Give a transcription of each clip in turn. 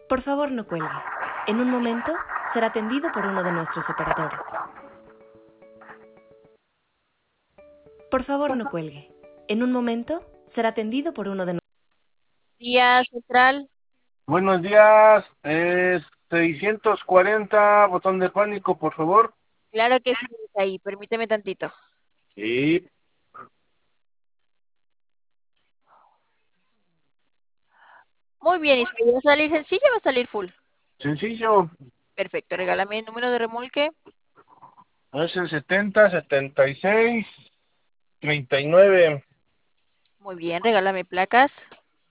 Por favor, no cuelgue. En un momento será atendido por uno de nuestros operadores. Por favor, no cuelgue. En un momento será atendido por uno de nuestros... Día Central. Buenos días, 640, botón de pánico, por favor. Claro que sí, ahí. Permíteme tantito. Sí, Muy bien, Isaí. ¿Va a salir sencillo o va a salir full? sencillo. Perfecto. Regálame el número de remolque. Es el 70, 76, 39, Muy bien. Regálame placas.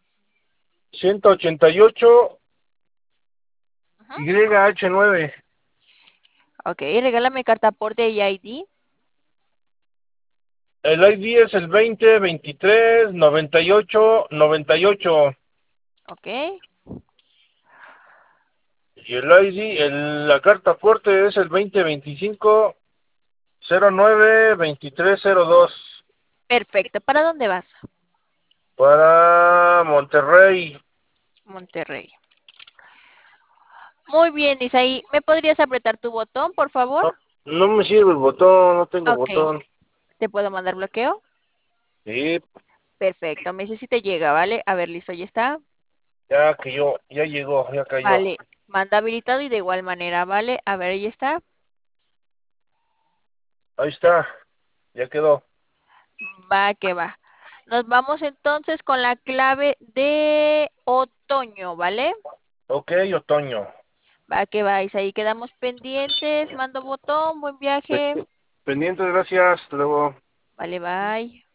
188, Ajá. YH9. Ok. Regálame carta aporte y ID. El ID es el 20, 23, 98, 98. Ok. Y el ID, la carta aporte es el 20, 25, 09, 23, 02. Perfecto. ¿Para dónde vas? Para Monterrey. Monterrey. Muy bien, Isaí. ¿Me podrías apretar tu botón, por favor? No, no me sirve el botón, no tengo Ok. botón. ¿Te puedo mandar bloqueo? Sí, Perfecto. Me dice si te llega, ¿vale? A ver, listo, ya está. ya llegó, ya cayó. Vale. Manda habilitado y de igual manera, ¿vale? A ver, ya está. Ahí está, ya quedó. Va que va. Nos vamos entonces con la clave de otoño, ¿vale? Ok, otoño. Va que va. Ahí quedamos pendientes. Mando botón. Buen viaje. Pendiente, gracias, hasta luego. Vale, bye.